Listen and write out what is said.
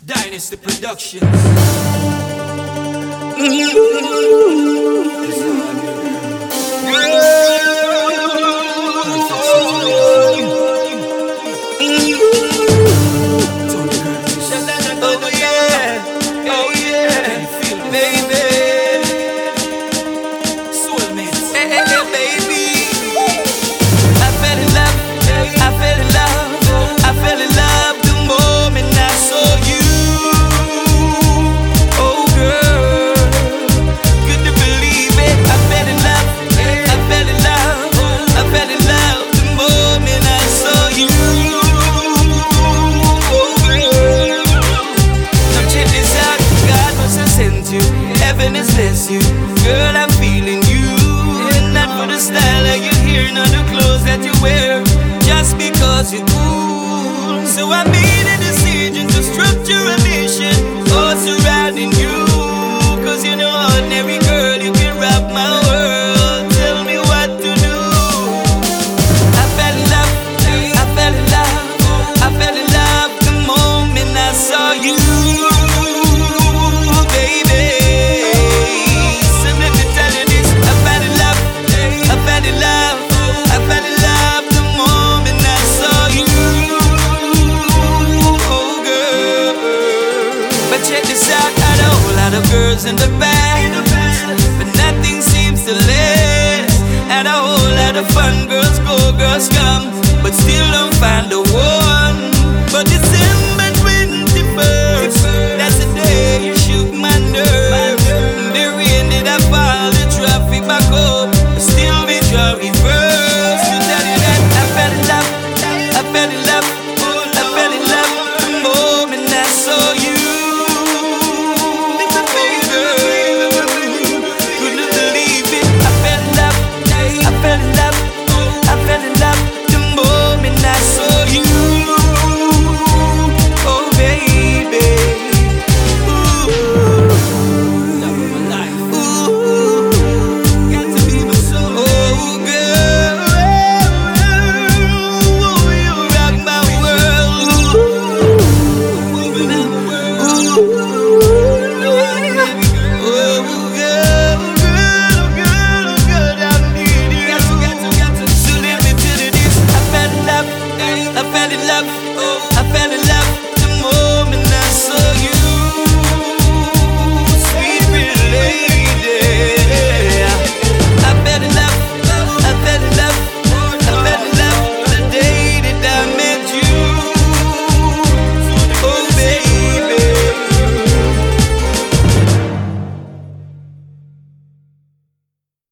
Dynasty Productions. Bless you, girl, I'm feeling you. And not for the style of your hair, nor the clothes that you wear, just because you're cool. So I made a decision to structure a mission all surrounding you. Cause you're no ordinary girl, you can rock my world. Tell me what to do. I fell in love, I fell in love, I fell in love the moment I saw you. Of girls in the band, but nothing seems to last. And a whole lot of fun girls go, girls come, but still don't find a way.